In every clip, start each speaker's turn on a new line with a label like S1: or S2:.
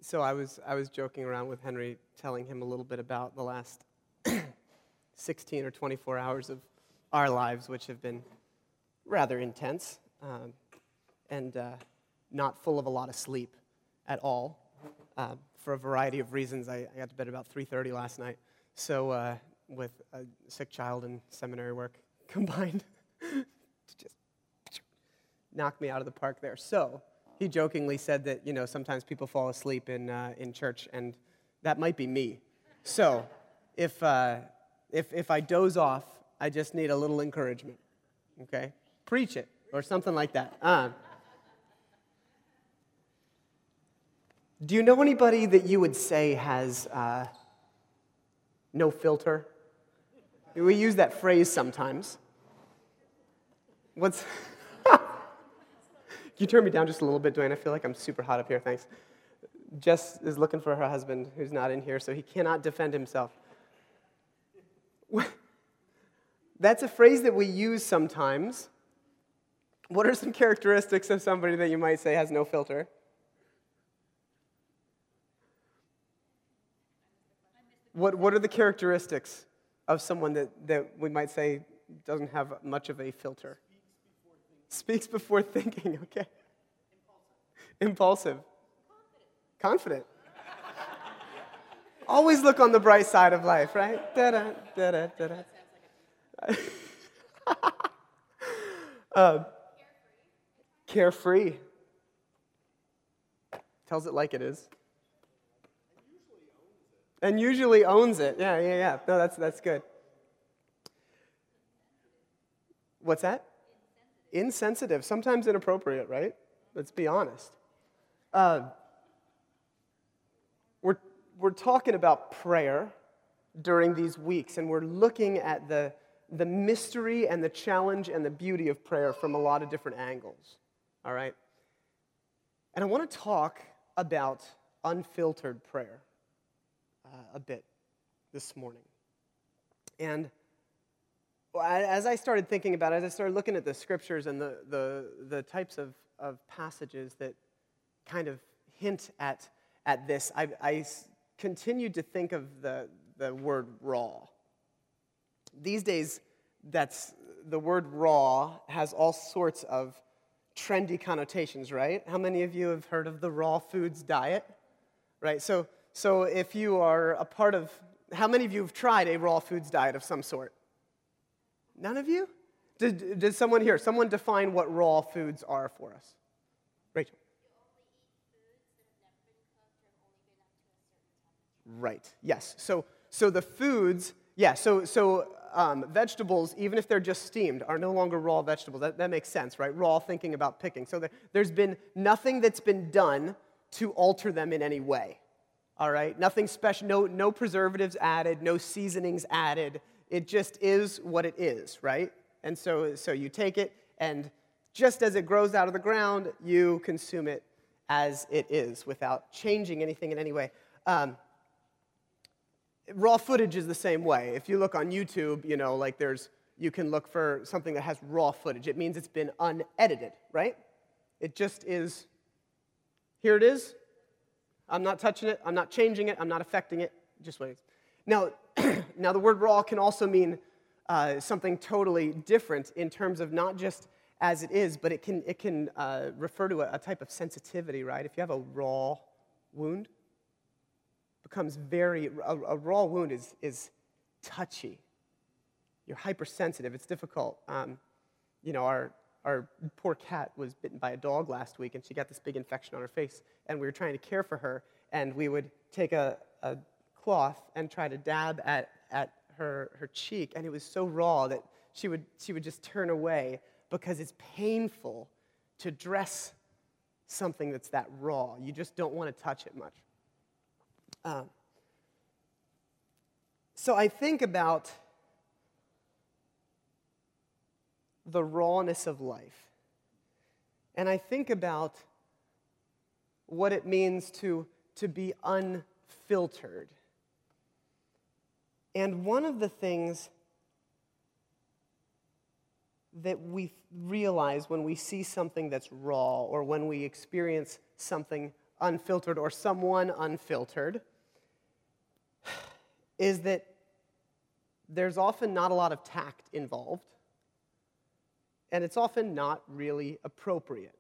S1: So I was joking around with Henry, telling him a little bit about the last 16 or 24 hours of our lives, which have been rather intense and not full of a lot of sleep at all. For a variety of reasons, I got to bed about 3:30 last night. So with a sick child and seminary work combined, to just knock me out of the park there. So he jokingly said that, sometimes people fall asleep in church, and that might be me. So if I doze off, I just need a little encouragement, okay? Preach it, or something like that. Do you know anybody that you would say has no filter? We use that phrase sometimes. Can you turn me down just a little bit, Dwayne? I feel like I'm super hot up here, thanks. Jess is looking for her husband, who's not in here, so he cannot defend himself. That's a phrase that we use sometimes. What are some characteristics of somebody that you might say has no filter? What are the characteristics of someone that we might say doesn't have much of a filter? Speaks before thinking, okay. Impulsive. Confident. Always look on the bright side of life, right? Da-da, da-da, da-da. Carefree. Tells it like it is. And usually owns it. Yeah. No, that's good. What's that? Insensitive. Sometimes inappropriate, right? Let's be honest. We're talking about prayer during these weeks, and we're looking at the mystery and the challenge and the beauty of prayer from a lot of different angles. All right? And I want to talk about unfiltered prayer a bit this morning. And as I started thinking about it, as I started looking at the scriptures and the types of passages that kind of hint at this, I continued to think of the word raw. These days, the word raw has all sorts of trendy connotations, right? How many of you have heard of the raw foods diet? Right? So if you are a part of, how many of you have tried a raw foods diet of some sort? None of you? Did someone here? Someone define what raw foods are for us. Rachel. Right. Yes. So the foods, yeah. So vegetables, even if they're just steamed, are no longer raw vegetables. That makes sense, right? Raw, thinking about picking. So there's been nothing that's been done to alter them in any way. All right. Nothing special. No preservatives added. No seasonings added. It just is what it is, right? And so you take it, and just as it grows out of the ground, you consume it as it is without changing anything in any way. Raw footage is the same way. If you look on YouTube, you can look for something that has raw footage. It means it's been unedited, right? It just is, here it is. I'm not touching it. I'm not changing it. I'm not affecting it. Just what it is. Now the word raw can also mean something totally different in terms of not just as it is, but it can refer to a type of sensitivity, right? If you have a raw wound, becomes a raw wound is touchy. You're hypersensitive. It's difficult. Our poor cat was bitten by a dog last week, and she got this big infection on her face, and we were trying to care for her, and we would take a cloth and try to dab at her cheek, and it was so raw that she would just turn away because it's painful to dress something that's that raw. You just don't want to touch it much. So I think about the rawness of life, and I think about what it means to be unfiltered. And one of the things that we realize when we see something that's raw or when we experience something unfiltered or someone unfiltered is that there's often not a lot of tact involved, and it's often not really appropriate.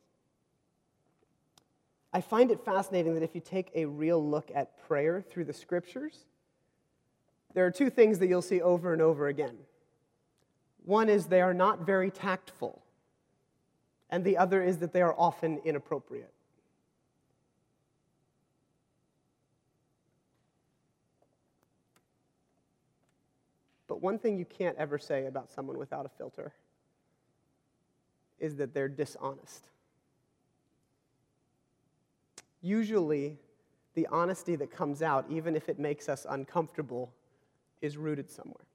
S1: I find it fascinating that if you take a real look at prayer through the Scriptures, there are two things that you'll see over and over again. One is they are not very tactful, and the other is that they are often inappropriate. But one thing you can't ever say about someone without a filter is that they're dishonest. Usually, the honesty that comes out, even if it makes us uncomfortable, is rooted somewhere.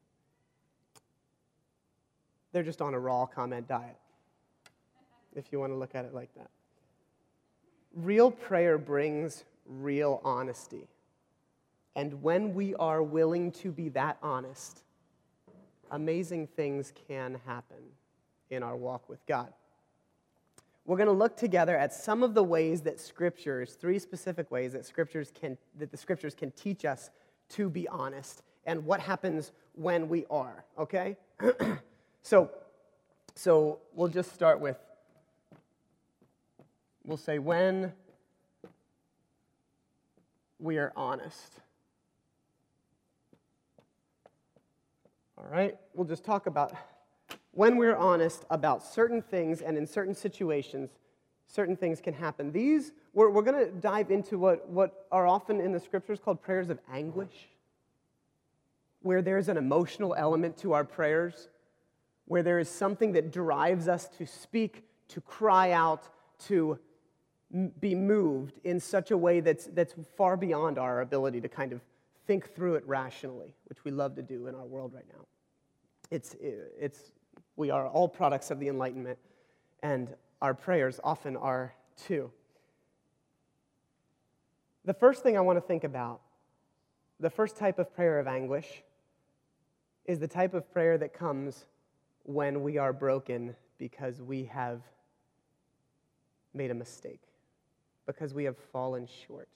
S1: They're just on a raw comment diet, if you want to look at it like that. Real prayer brings real honesty. And when we are willing to be that honest, amazing things can happen in our walk with God. We're going to look together at some of the ways that Scriptures, three specific ways that the Scriptures can teach us to be honest, and what happens when we are, okay? So we'll just start with, we'll say when we are honest. All right? We'll just talk about when we're honest about certain things, and in certain situations, certain things can happen. We're going to dive into what are often in the Scriptures called prayers of anguish, where there's an emotional element to our prayers, where there is something that drives us to speak, to cry out, to be moved in such a way that's far beyond our ability to kind of think through it rationally, which we love to do in our world right now. We are all products of the Enlightenment, and our prayers often are too. The first thing I want to think about, the first type of prayer of anguish, is the type of prayer that comes when we are broken because we have made a mistake, because we have fallen short.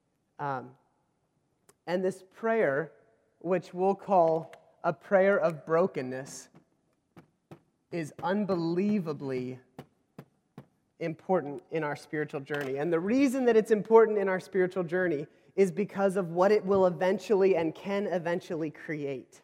S1: And this prayer, which we'll call a prayer of brokenness, is unbelievably important in our spiritual journey. And the reason that it's important in our spiritual journey is because of what it will eventually and can eventually create.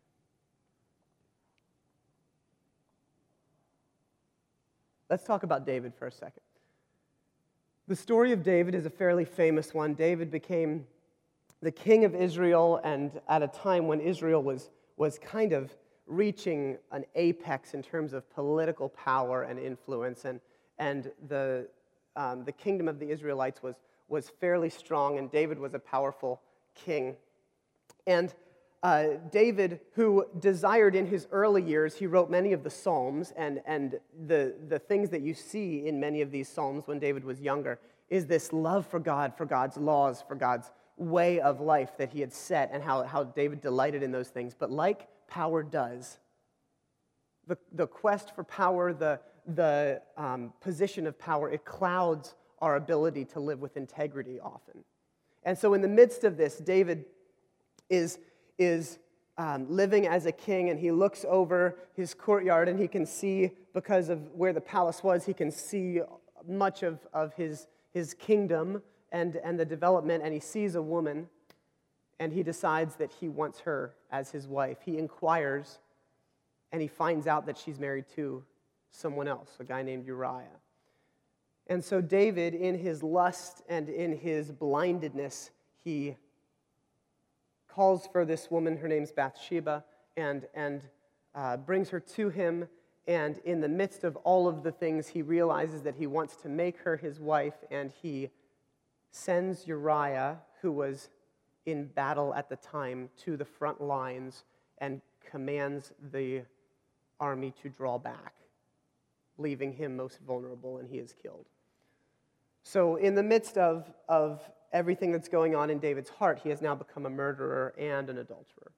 S1: Let's talk about David for a second. The story of David is a fairly famous one. David became the king of Israel, and at a time when Israel was kind of reaching an apex in terms of political power and influence, and the kingdom of the Israelites was fairly strong, and David was a powerful king. And David, who desired in his early years, he wrote many of the Psalms, and the things that you see in many of these Psalms when David was younger is this love for God, for God's laws, for God's way of life that he had set, and how David delighted in those things. But like power does, the quest for power, the position of power, it clouds our ability to live with integrity often. And so in the midst of this, David is living as a king, and he looks over his courtyard, and he can see, because of where the palace was, he can see much of his kingdom and the development, and he sees a woman, and he decides that he wants her as his wife. He inquires, and he finds out that she's married to someone else, a guy named Uriah. And so David, in his lust and in his blindedness, he calls for this woman, her name's Bathsheba, and brings her to him. And in the midst of all of the things, he realizes that he wants to make her his wife, and he sends Uriah, who was in battle at the time, to the front lines and commands the army to draw back, leaving him most vulnerable, and he is killed. So in the midst of everything that's going on in David's heart, he has now become a murderer and an adulterer.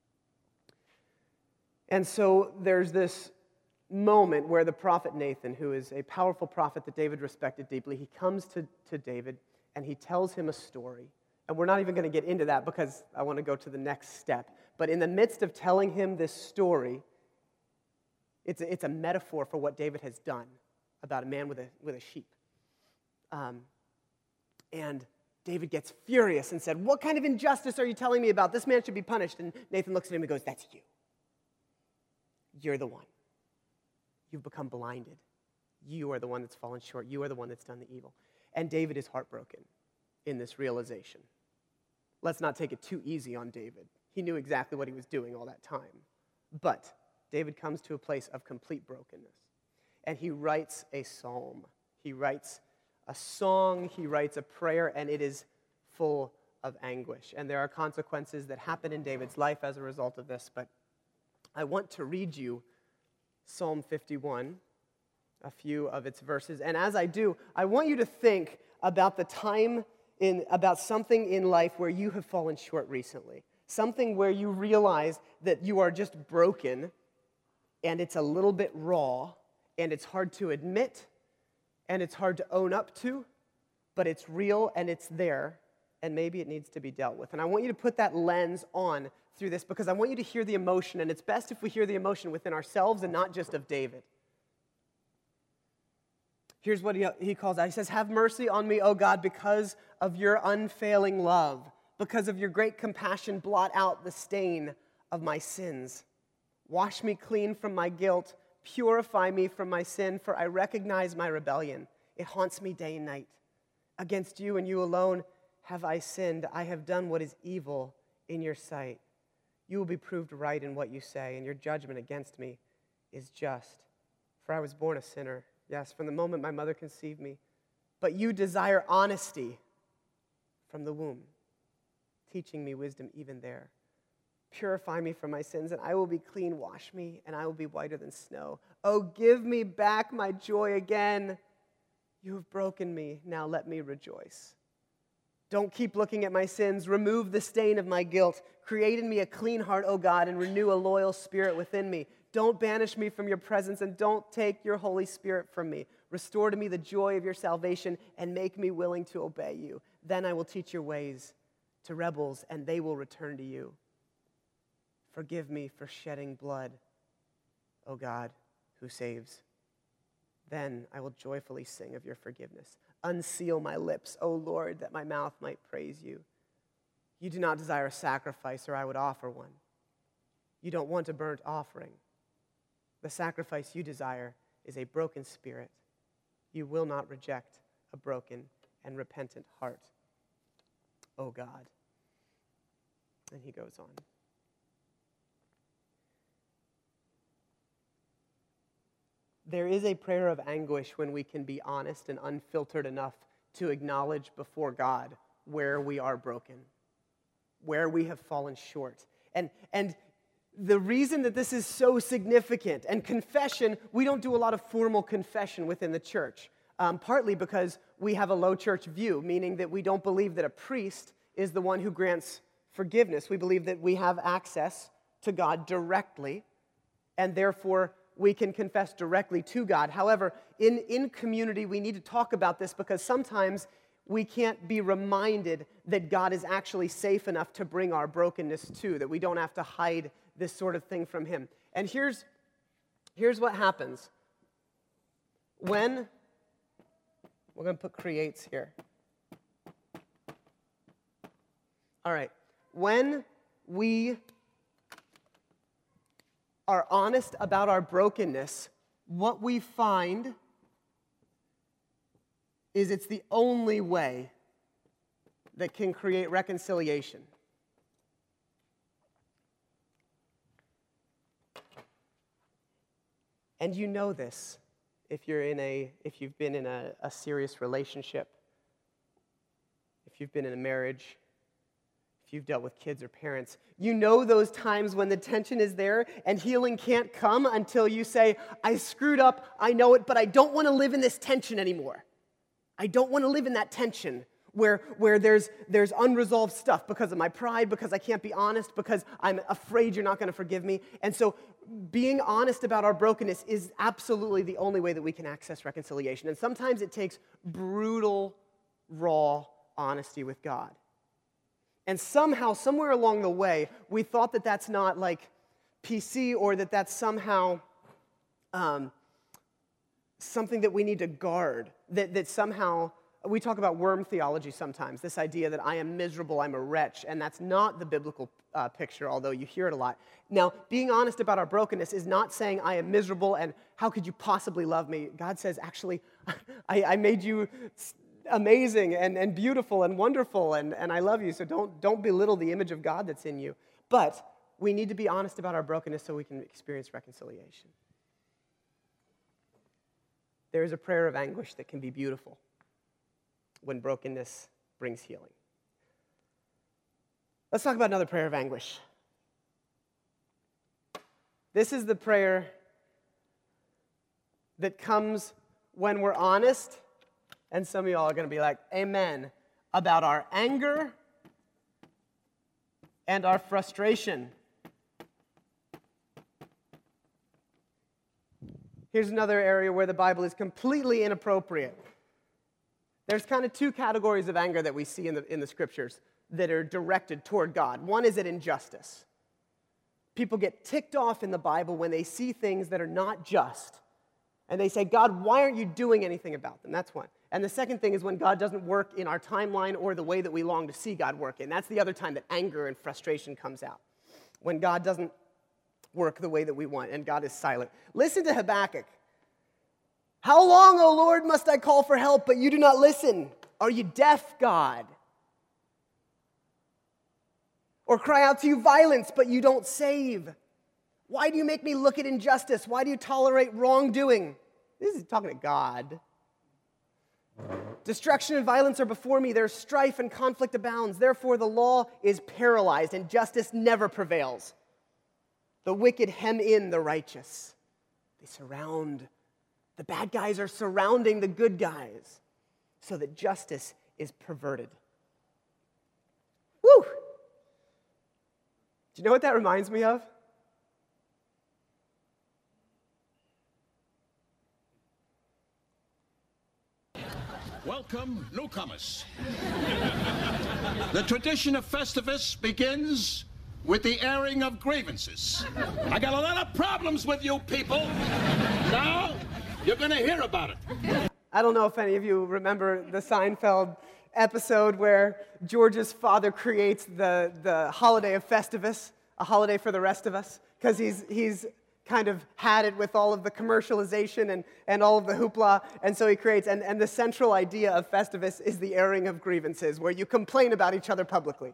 S1: And so there's this moment where the prophet Nathan, who is a powerful prophet that David respected deeply, he comes to David, and he tells him a story. And we're not even going to get into that because I want to go to the next step. But in the midst of telling him this story, it's a metaphor for what David has done about a man with a sheep. And David gets furious and said, "What kind of injustice are you telling me about? This man should be punished." And Nathan looks at him and goes, "That's you. You're the one. You've become blinded. You are the one that's fallen short. You are the one that's done the evil." And David is heartbroken in this realization. Let's not take it too easy on David. He knew exactly what he was doing all that time. But David comes to a place of complete brokenness. And he writes a psalm. He writes a song. He writes a prayer, and it is full of anguish. And there are consequences that happen in David's life as a result of this. But I want to read you Psalm 51, a few of its verses. And as I do, I want you to think about the time about something in life where you have fallen short recently. Something where you realize that you are just broken, and it's a little bit raw, and it's hard to admit, and it's hard to own up to, but it's real and it's there, and maybe it needs to be dealt with. And I want you to put that lens on through this because I want you to hear the emotion, and it's best if we hear the emotion within ourselves and not just of David. Here's what he calls out. He says, "Have mercy on me, O God, because of your unfailing love. Because of your great compassion, blot out the stain of my sins. Wash me clean from my guilt. Purify me from my sin, for I recognize my rebellion. It haunts me day and night. Against you and you alone have I sinned. I have done what is evil in your sight. You will be proved right in what you say, and your judgment against me is just. For I was born a sinner. Yes, from the moment my mother conceived me. But you desire honesty from the womb, teaching me wisdom even there. Purify me from my sins, and I will be clean. Wash me, and I will be whiter than snow. Oh, give me back my joy again. You have broken me. Now let me rejoice. Don't keep looking at my sins. Remove the stain of my guilt. Create in me a clean heart, O God, and renew a loyal spirit within me. Don't banish me from your presence, and don't take your Holy Spirit from me. Restore to me the joy of your salvation, and make me willing to obey you. Then I will teach your ways to rebels, and they will return to you. Forgive me for shedding blood, O God, who saves. Then I will joyfully sing of your forgiveness. Unseal my lips, O Lord, that my mouth might praise you. You do not desire a sacrifice, or I would offer one. You don't want a burnt offering. The sacrifice you desire is a broken spirit. You will not reject a broken and repentant heart, O God." And he goes on. There is a prayer of anguish when we can be honest and unfiltered enough to acknowledge before God where we are broken, where we have fallen short. And the reason that this is so significant, and confession, we don't do a lot of formal confession within the church, partly because we have a low church view, meaning that we don't believe that a priest is the one who grants forgiveness. We believe that we have access to God directly, and therefore we can confess directly to God. However, in community, we need to talk about this because sometimes we can't be reminded that God is actually safe enough to bring our brokenness to, that we don't have to hide this sort of thing from him. And here's what happens. When, we're going to put creates here. All right. When we are honest about our brokenness, what we find is it's the only way that can create reconciliation. And you know this if you've been in a serious relationship, if you've been in a marriage, if you've dealt with kids or parents. You know those times when the tension is there and healing can't come until you say, "I screwed up, I know it, but I don't want to live in this tension anymore. I don't want to live in that tension where there's unresolved stuff because of my pride, because I can't be honest, because I'm afraid you're not going to forgive me." And so being honest about our brokenness is absolutely the only way that we can access reconciliation. And sometimes it takes brutal, raw honesty with God. And somehow, somewhere along the way, we thought that that's not like PC, or that that's somehow something that we need to guard, that somehow, we talk about worm theology sometimes, this idea that I am miserable, I'm a wretch, and that's not the biblical picture, although you hear it a lot. Now, being honest about our brokenness is not saying I am miserable and how could you possibly love me? God says, actually, I made you amazing and beautiful and wonderful, and I love you, so don't belittle the image of God that's in you. But we need to be honest about our brokenness so we can experience reconciliation. There is a prayer of anguish that can be beautiful when brokenness brings healing. Let's talk about another prayer of anguish. This is the prayer that comes when we're honest, and some of y'all are going to be like, amen, about our anger and our frustration. Here's another area where the Bible is completely inappropriate. There's kind of two categories of anger that we see in the scriptures that are directed toward God. One is at injustice. People get ticked off in the Bible when they see things that are not just. And they say, God, why aren't you doing anything about them? That's one. And the second thing is when God doesn't work in our timeline or the way that we long to see God work in. That's the other time that anger and frustration comes out. When God doesn't work the way that we want and God is silent. Listen to Habakkuk. How long, O Lord, must I call for help, but you do not listen? Are you deaf, God? Or cry out to you violence, but you don't save? Why do you make me look at injustice? Why do you tolerate wrongdoing? This is talking to God. Destruction and violence are before me. There's strife and conflict abounds. Therefore, the law is paralyzed and justice never prevails. The wicked hem in the righteous. The bad guys are surrounding the good guys so that justice is perverted. Woo! Do you know what that reminds me of?
S2: Welcome, newcomers. The tradition of Festivus begins with the airing of grievances. I got a lot of problems with you people. Now, you're going to hear about it.
S1: I don't know if any of you remember the Seinfeld episode where George's father creates the holiday of Festivus, a holiday for the rest of us, because he's kind of had it with all of the commercialization and all of the hoopla, and so he creates, and the central idea of Festivus is the airing of grievances, where you complain about each other publicly.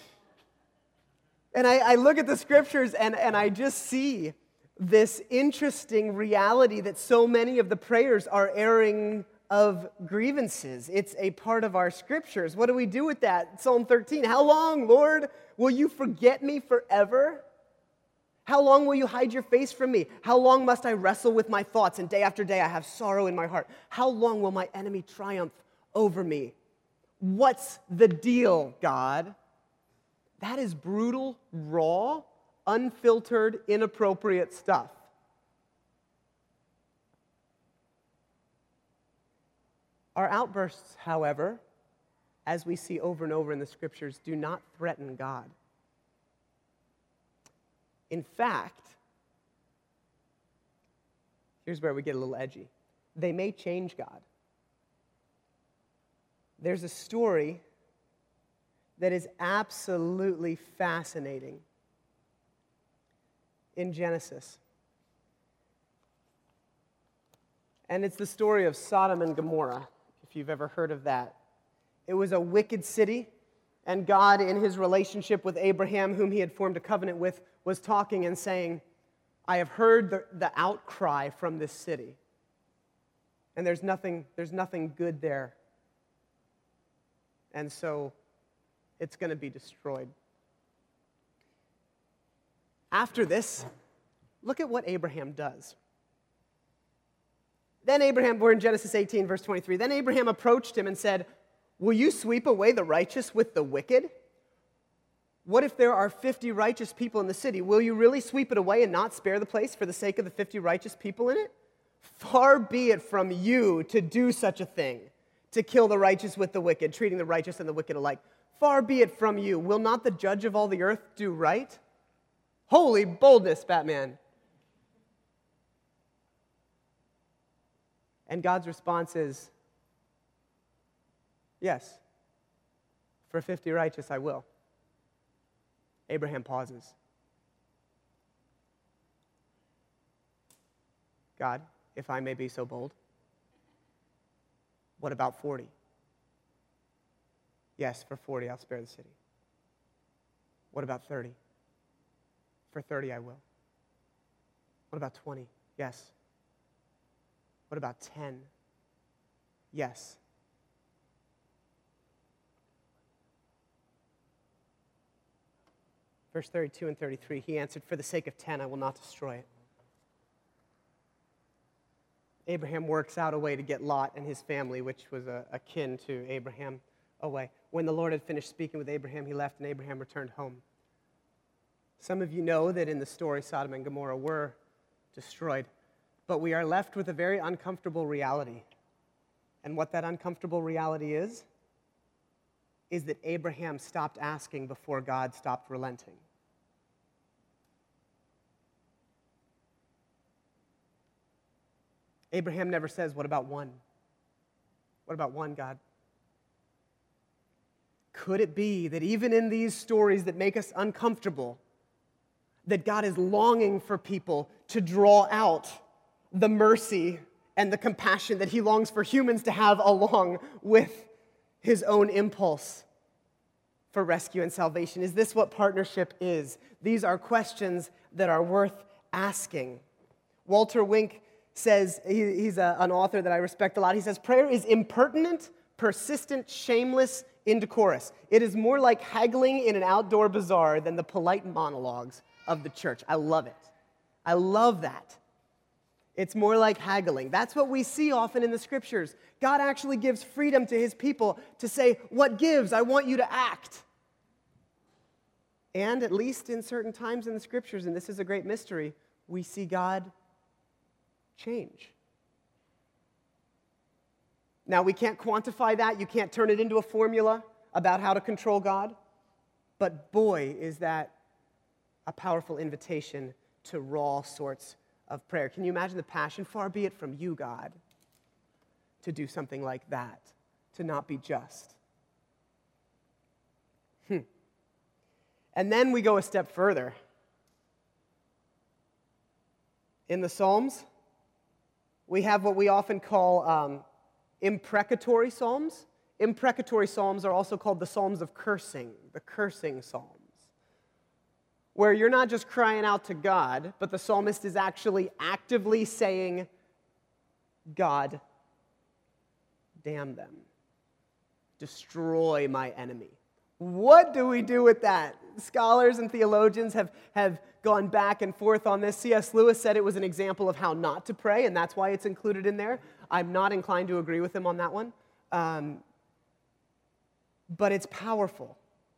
S1: And I look at the scriptures and I just see this interesting reality that so many of the prayers are airing of grievances. It's a part of our scriptures. What do we do with that? Psalm 13, how long, Lord, will you forget me forever? How long will you hide your face from me? How long must I wrestle with my thoughts, and day after day I have sorrow in my heart? How long will my enemy triumph over me? What's the deal, God? That is brutal, raw, unfiltered, inappropriate stuff. Our outbursts, however, as we see over and over in the scriptures, do not threaten God. In fact, here's where we get a little edgy. They may change God. There's a story that is absolutely fascinating in Genesis. And it's the story of Sodom and Gomorrah, if you've ever heard of that. It was a wicked city, and God, in his relationship with Abraham, whom he had formed a covenant with, was talking and saying, I have heard the outcry from this city, and there's nothing good there. And so it's going to be destroyed. After this, look at what Abraham does. Then Abraham, we're in Genesis 18, verse 23. Then Abraham approached him and said, will you sweep away the righteous with the wicked? What if there are 50 righteous people in the city? Will you really sweep it away and not spare the place for the sake of the 50 righteous people in it? Far be it from you to do such a thing. to kill the righteous with the wicked, treating the righteous and the wicked alike. Far be it from you. Will not the judge of all the earth do right? Holy boldness, Batman. And God's response is, yes, for 50 righteous I will. Abraham pauses. God, if I may be so bold, what about 40? Yes, for 40 I'll spare the city. What about 30? For 30 I will. What about 20? Yes. What about 10? Yes. Verse 32 and 33, he answered, for the sake of 10, I will not destroy it. Abraham works out a way to get Lot and his family, which was akin to Abraham, away. When the Lord had finished speaking with Abraham, he left and Abraham returned home. Some of you know that in the story, Sodom and Gomorrah were destroyed, but we are left with a very uncomfortable reality. And what that uncomfortable reality is that Abraham stopped asking before God stopped relenting. Abraham never says, what about one? What about one, God? Could it be that even in these stories that make us uncomfortable, that God is longing for people to draw out the mercy and the compassion that he longs for humans to have along with his own impulse for rescue and salvation? Is this what partnership is? These are questions that are worth asking. Walter Wink says, he's an author that I respect a lot, he says, prayer is impertinent, persistent, shameless, indecorous. It is more like haggling in an outdoor bazaar than the polite monologues of the church. I love it. I love that. It's more like haggling. That's what we see often in the scriptures. God actually gives freedom to his people to say, what gives? I want you to act. And at least in certain times in the scriptures, and this is a great mystery, we see God change. Now, we can't quantify that. You can't turn it into a formula about how to control God. But boy, is that a powerful invitation to raw sorts of prayer. Can you imagine the passion? Far be it from you, God, to do something like that, to not be just. And then we go a step further. In the Psalms, we have what we often call imprecatory psalms. Imprecatory psalms are also called the psalms of cursing, the cursing psalms, where you're not just crying out to God, but the psalmist is actually actively saying, God, damn them. Destroy my enemy. What do we do with that? Scholars and theologians have gone back and forth on this. C.S. Lewis said it was an example of how not to pray, and that's why it's included in there. I'm not inclined to agree with him on that one. But it's powerful.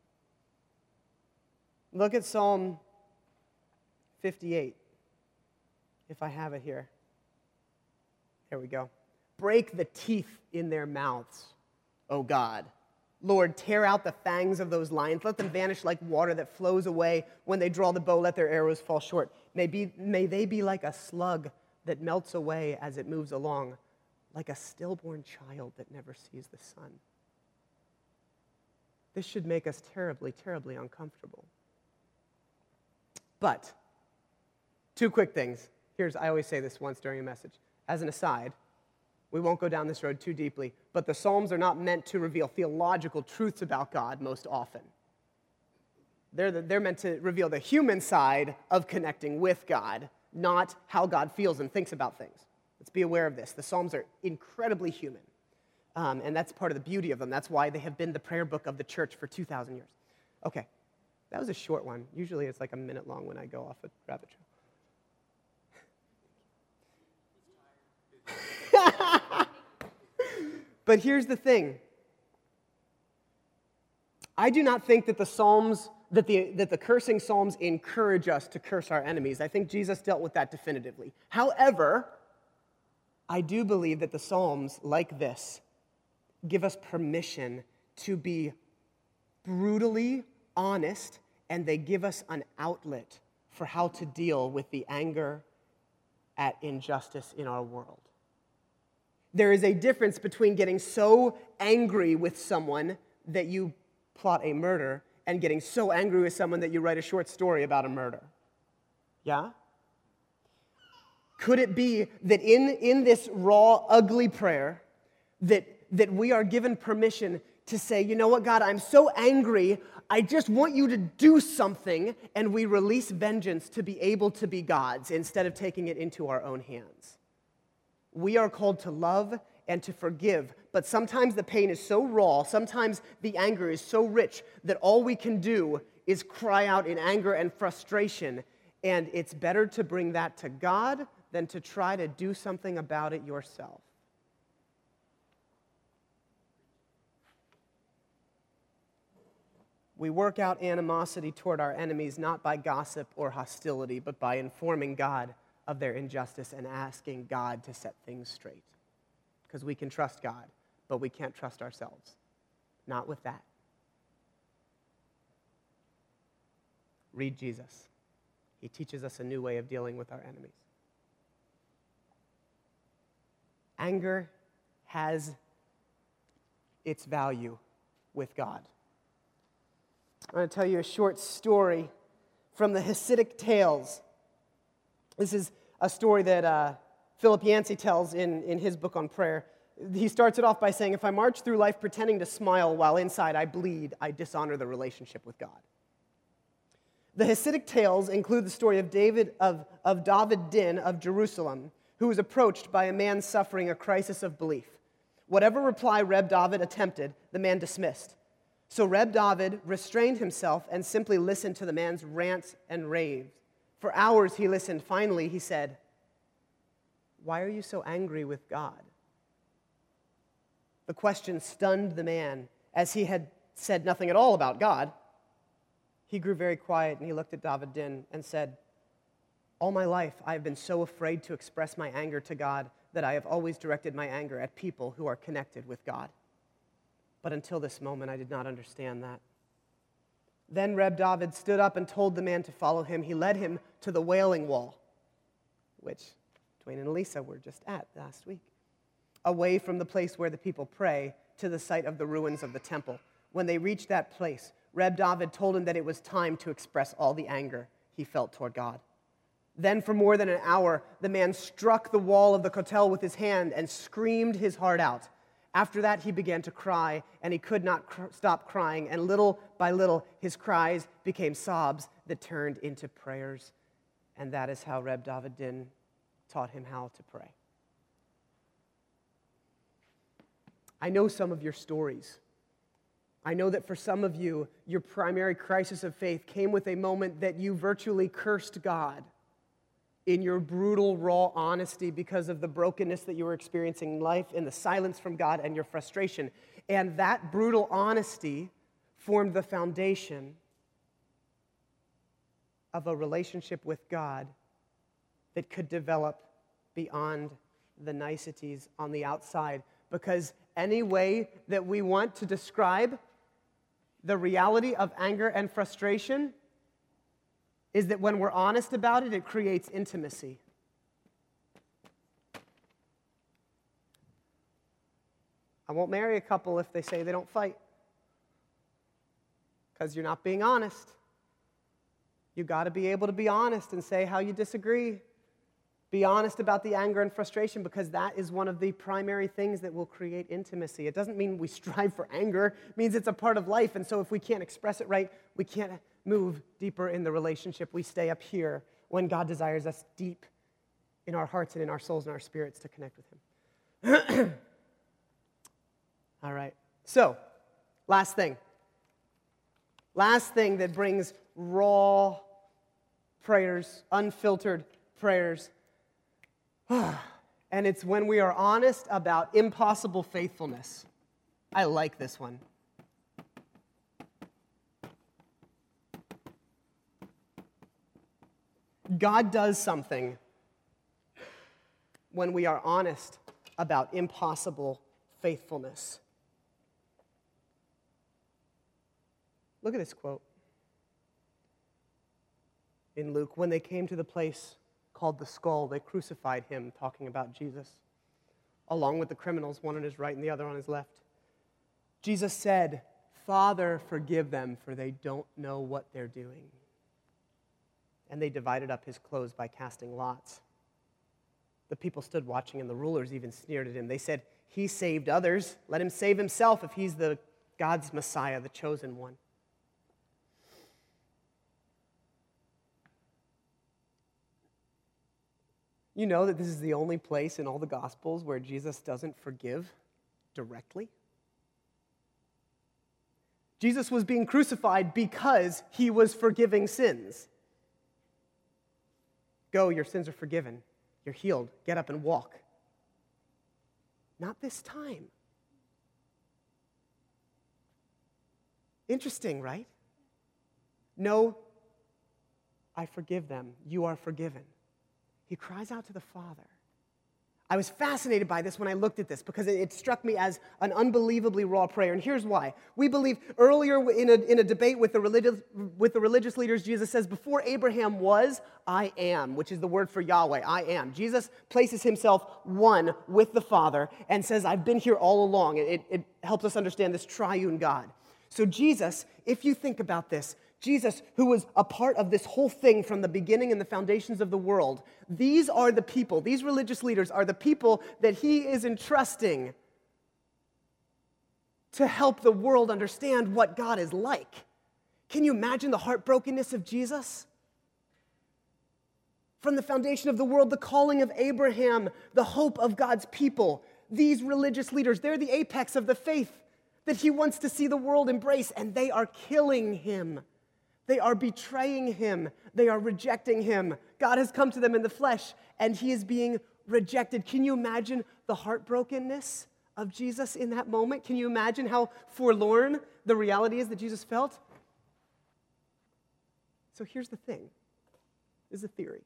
S1: Look at Psalm 58, if I have it here. There we go. Break the teeth in their mouths, O God. Lord, tear out the fangs of those lions. Let them vanish like water that flows away. When they draw the bow, let their arrows fall short. May they be like a slug that melts away as it moves along, like a stillborn child that never sees the sun. This should make us terribly, terribly uncomfortable. But, two quick things. I always say this once during a message. As an aside, we won't go down this road too deeply, but the Psalms are not meant to reveal theological truths about God most often. They're meant to reveal the human side of connecting with God, not how God feels and thinks about things. Let's be aware of this. The Psalms are incredibly human, and that's part of the beauty of them. That's why they have been the prayer book of the church for 2,000 years. Okay, that was a short one. Usually it's like a minute long when I go off a rabbit trail. But here's the thing. I do not think that the Psalms, that the cursing Psalms encourage us to curse our enemies. I think Jesus dealt with that definitively. However, I do believe that the Psalms, like this, give us permission to be brutally honest, and they give us an outlet for how to deal with the anger at injustice in our world. There is a difference between getting so angry with someone that you plot a murder and getting so angry with someone that you write a short story about a murder. Yeah? Could it be that in this raw, ugly prayer, that we are given permission to say, you know what, God, I'm so angry, I just want you to do something, and we release vengeance to be able to be God's instead of taking it into our own hands. We are called to love and to forgive, but sometimes the pain is so raw, sometimes the anger is so rich that all we can do is cry out in anger and frustration, and it's better to bring that to God than to try to do something about it yourself. We work out animosity toward our enemies not by gossip or hostility, but by informing God of their injustice and asking God to set things straight. Because we can trust God, but we can't trust ourselves. Not with that. Read Jesus. He teaches us a new way of dealing with our enemies. Anger has its value with God. I'm going to tell you a short story from the Hasidic Tales. This is a story that Philip Yancey tells in his book on prayer. He starts it off by saying, if I march through life pretending to smile while inside I bleed, I dishonor the relationship with God. The Hasidic Tales include the story of David Din of Jerusalem, who was approached by a man suffering a crisis of belief. Whatever reply Reb David attempted, the man dismissed. So Reb David restrained himself and simply listened to the man's rants and raves. For hours he listened. Finally, he said, "Why are you so angry with God?" The question stunned the man, as he had said nothing at all about God. He grew very quiet and he looked at David Din and said, "All my life I have been so afraid to express my anger to God that I have always directed my anger at people who are connected with God. But until this moment, I did not understand that." Then Reb David stood up and told the man to follow him. He led him to the Wailing Wall, which Dwayne and Elisa were just at last week, away from the place where the people pray to the site of the ruins of the temple. When they reached that place, Reb David told him that it was time to express all the anger he felt toward God. Then for more than an hour, the man struck the wall of the kotel with his hand and screamed his heart out. After that, he began to cry, and he could not stop crying, and little by little, his cries became sobs that turned into prayers. And that is how Reb David Din taught him how to pray. I know some of your stories. I know that for some of you, your primary crisis of faith came with a moment that you virtually cursed God in your brutal, raw honesty because of the brokenness that you were experiencing in life, in the silence from God, and your frustration. And that brutal honesty formed the foundation of a relationship with God that could develop beyond the niceties on the outside. Because any way that we want to describe the reality of anger and frustration is that when we're honest about it, it creates intimacy. I won't marry a couple if they say they don't fight, because you're not being honest. You got to be able to be honest and say how you disagree. Be honest about the anger and frustration, because that is one of the primary things that will create intimacy. It doesn't mean we strive for anger. It means it's a part of life, and so if we can't express it right, we can't move deeper in the relationship. We stay up here when God desires us deep in our hearts and in our souls and our spirits to connect with Him. All right. So, last thing. Last thing that brings raw prayers, unfiltered prayers. And it's when we are honest about impossible faithfulness. I like this one. God does something when we are honest about impossible faithfulness. Look at this quote. In Luke, when they came to the place called the Skull, they crucified him, talking about Jesus, along with the criminals, one on his right and the other on his left. Jesus said, "Father, forgive them, for they don't know what they're doing." And they divided up his clothes by casting lots. The people stood watching, and the rulers even sneered at him. They said, "He saved others. Let him save himself if he's God's Messiah, the chosen one." You know that this is the only place in all the Gospels where Jesus doesn't forgive directly? Jesus was being crucified because he was forgiving sins. Go, your sins are forgiven. You're healed. Get up and walk. Not this time. Interesting, right? No, I forgive them. You are forgiven. He cries out to the Father. I was fascinated by this when I looked at this because it struck me as an unbelievably raw prayer. And here's why. We believe earlier in a debate with the religious leaders, Jesus says, before Abraham was, I am, which is the word for Yahweh, I am. Jesus places himself one with the Father and says, I've been here all along. It helps us understand this triune God. So Jesus, if you think about this, Jesus, who was a part of this whole thing from the beginning and the foundations of the world, these are the people, these religious leaders are the people that he is entrusting to help the world understand what God is like. Can you imagine the heartbrokenness of Jesus? From the foundation of the world, the calling of Abraham, the hope of God's people, these religious leaders, they're the apex of the faith that he wants to see the world embrace, and they are killing him. They are betraying him. They are rejecting him. God has come to them in the flesh, and he is being rejected. Can you imagine the heartbrokenness of Jesus in that moment? Can you imagine how forlorn the reality is that Jesus felt? So here's the thing. This is a theory.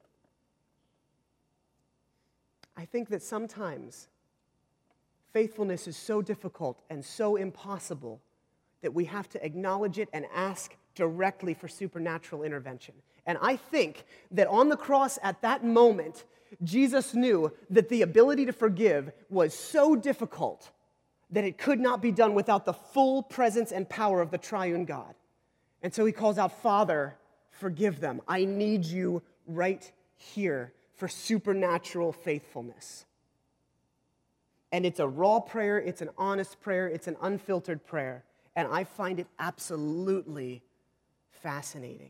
S1: I think that sometimes faithfulness is so difficult and so impossible that we have to acknowledge it and ask directly for supernatural intervention. And I think that on the cross at that moment, Jesus knew that the ability to forgive was so difficult that it could not be done without the full presence and power of the triune God. And so he calls out, Father, forgive them. I need you right here for supernatural faithfulness. And it's a raw prayer, it's an honest prayer, it's an unfiltered prayer. And I find it absolutely fascinating.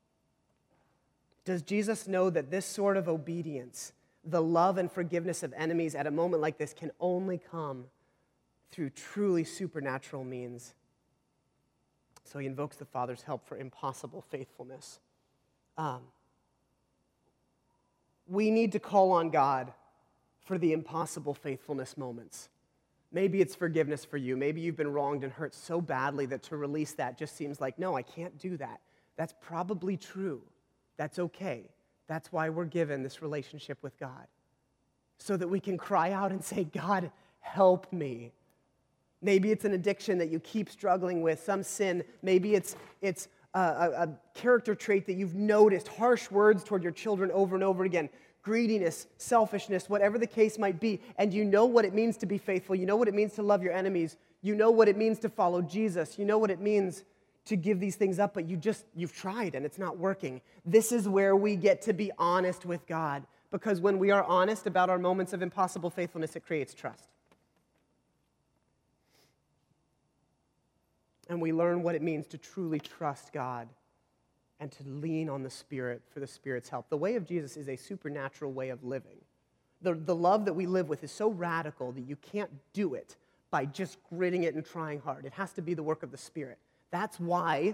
S1: Does Jesus know that this sort of obedience, the love and forgiveness of enemies at a moment like this, can only come through truly supernatural means? So he invokes the Father's help for impossible faithfulness. We need to call on God for the impossible faithfulness moments. Maybe it's forgiveness for you. Maybe you've been wronged and hurt so badly that to release that just seems like, no, I can't do that. That's probably true. That's okay. That's why we're given this relationship with God, so that we can cry out and say, God, help me. Maybe it's an addiction that you keep struggling with, some sin. Maybe it's a character trait that you've noticed, harsh words toward your children over and over again. Greediness, selfishness, whatever the case might be, and you know what it means to be faithful, you know what it means to love your enemies, you know what it means to follow Jesus, you know what it means to give these things up, but you've tried and it's not working. This is where we get to be honest with God, because when we are honest about our moments of impossible faithfulness, it creates trust. And we learn what it means to truly trust God and to lean on the Spirit for the Spirit's help. The way of Jesus is a supernatural way of living. The love that we live with is so radical that you can't do it by just gritting it and trying hard. It has to be the work of the Spirit. That's why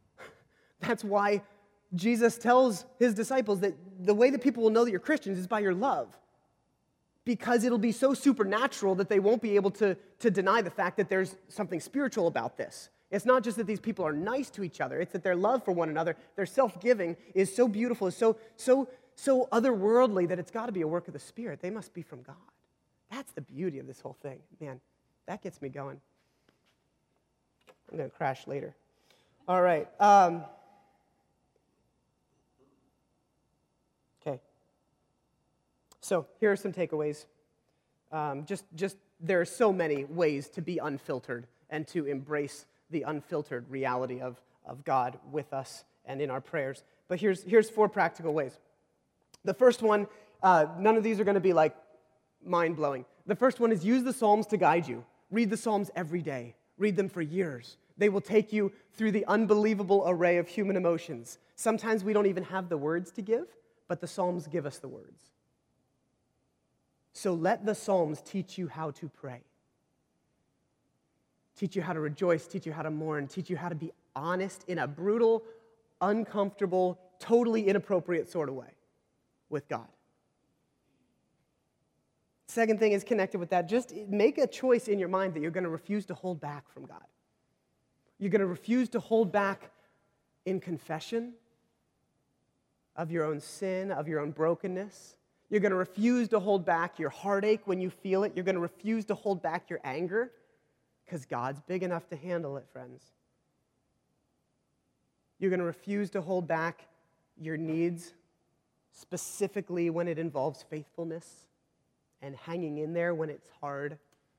S1: Jesus tells his disciples that the way that people will know that you're Christians is by your love, because it'll be so supernatural that they won't be able to deny the fact that there's something spiritual about this. It's not just that these people are nice to each other. It's that their love for one another, their self-giving is so beautiful, is so otherworldly that it's got to be a work of the Spirit. They must be from God. That's the beauty of this whole thing. Man, that gets me going. I'm going to crash later. All right. Okay. So here are some takeaways. There are so many ways to be unfiltered and to embrace the unfiltered reality of God with us and in our prayers. But here's 4 practical ways. The first one, none of these are going to be like mind-blowing. The first one is use the Psalms to guide you. Read the Psalms every day. Read them for years. They will take you through the unbelievable array of human emotions. Sometimes we don't even have the words to give, but the Psalms give us the words. So let the Psalms teach you how to pray. Teach you how to rejoice, teach you how to mourn, teach you how to be honest in a brutal, uncomfortable, totally inappropriate sort of way with God. Second thing is connected with that. Just make a choice in your mind that you're going to refuse to hold back from God. You're going to refuse to hold back in confession of your own sin, of your own brokenness. You're going to refuse to hold back your heartache when you feel it. You're going to refuse to hold back your anger because God's big enough to handle it, friends. You're going to refuse to hold back your needs, specifically when it involves faithfulness and hanging in there when it's hard.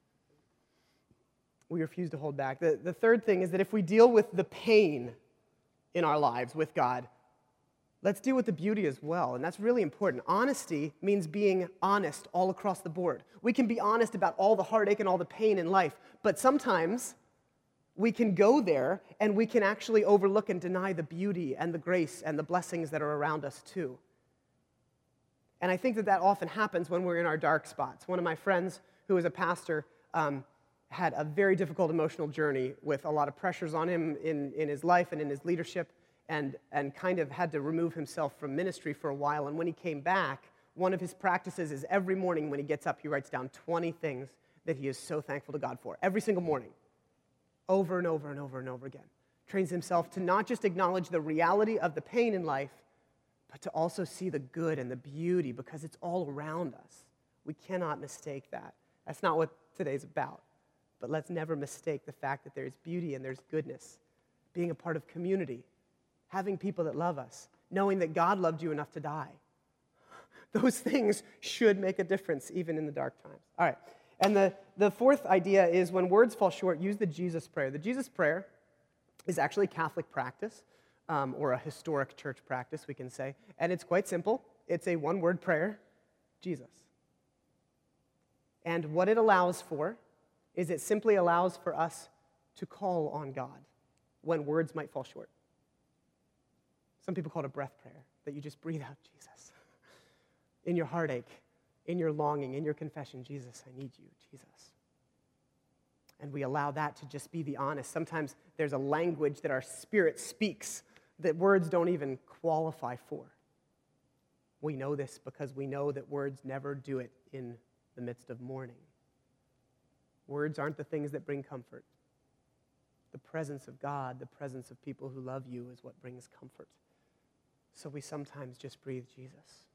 S1: We refuse to hold back. The third thing is that if we deal with the pain in our lives with God, let's deal with the beauty as well, and that's really important. Honesty means being honest all across the board. We can be honest about all the heartache and all the pain in life, but sometimes we can go there and we can actually overlook and deny the beauty and the grace and the blessings that are around us too. And I think that often happens when we're in our dark spots. One of my friends who is a pastor had a very difficult emotional journey with a lot of pressures on him in his life and in his leadership, and kind of had to remove himself from ministry for a while. And when he came back, one of his practices is every morning when he gets up, he writes down 20 things that he is so thankful to God for, every single morning, over and over and over and over again. Trains himself to not just acknowledge the reality of the pain in life, but to also see the good and the beauty because it's all around us. We cannot mistake that. That's not what today's about. But let's never mistake the fact that there's beauty and there's goodness. Being a part of community, having people that love us, knowing that God loved you enough to die. Those things should make a difference even in the dark times. All right, and the fourth idea is when words fall short, use the Jesus prayer. The Jesus prayer is actually Catholic practice, or a historic church practice, we can say, and it's quite simple. It's a one-word prayer, Jesus. And what it allows for is it simply allows for us to call on God when words might fall short. Some people call it a breath prayer, that you just breathe out Jesus. In your heartache, in your longing, in your confession, Jesus, I need you, Jesus. And we allow that to just be the honest. Sometimes there's a language that our spirit speaks that words don't even qualify for. We know this because we know that words never do it in the midst of mourning. Words aren't the things that bring comfort. The presence of God, the presence of people who love you is what brings comfort. So we sometimes just breathe Jesus.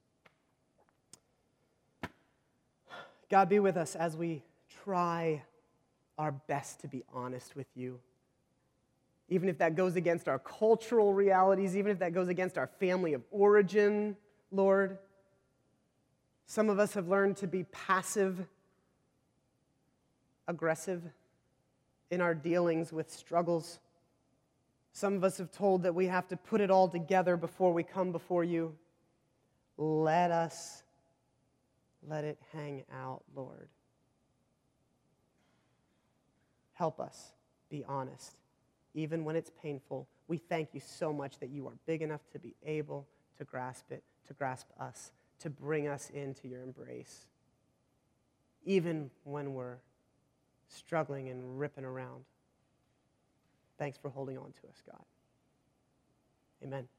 S1: God, be with us as we try our best to be honest with you. Even if that goes against our cultural realities, even if that goes against our family of origin, Lord. Some of us have learned to be passive aggressive in our dealings with struggles. Some of us have told that we have to put it all together before we come before you. Let it hang out, Lord. Help us be honest, even when it's painful. We thank you so much that you are big enough to be able to grasp it, to grasp us, to bring us into your embrace, even when we're struggling and ripping around. Thanks for holding on to us, God. Amen.